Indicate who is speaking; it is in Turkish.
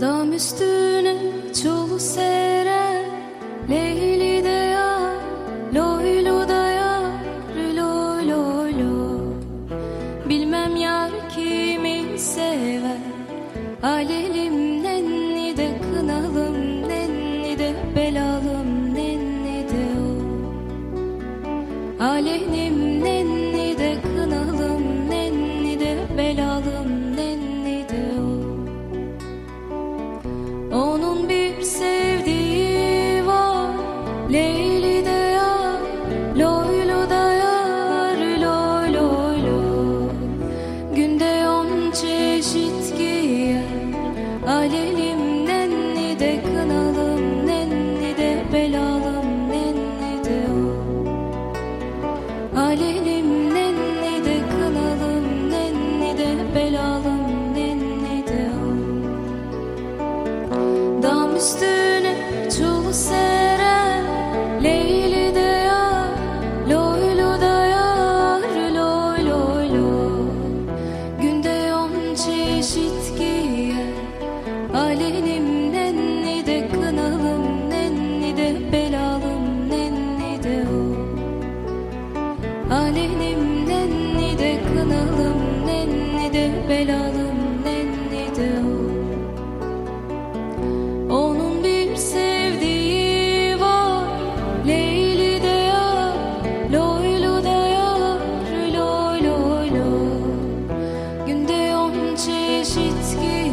Speaker 1: Dam üstüne çulu sere, Leyli de yar, loylu da yar, loy loy loy. Bilmem yar kimi sever, alelim nenni de kınalım, nenni de belalım, nenni de o. Alelim nenni de kınalım, nenni de belalım, nenni de o. Onun bir sevdiği var, Leyli de yar, loylu da yar, loy loy loy. Günde 10 çeşit giyer, alelim nenni de kınalım, nenni de belalım, nenni de o. Alelim nenni de kınalım, nenni de belalım, nenni de o. Dam üstüne çulu sere, Leyli de yar, loylu da yar, loy loy loy. Günde 10 çeşit giyer, alelim nenni de kınalım, nenni de belalım, nenni de o. Alelim nenni de kınalım, nenni de belalım, nenni de o. Onun bir sevdiği var, Leyli de yar, loylu da yar, loy loy loy. Günde 10 çeşit giyer,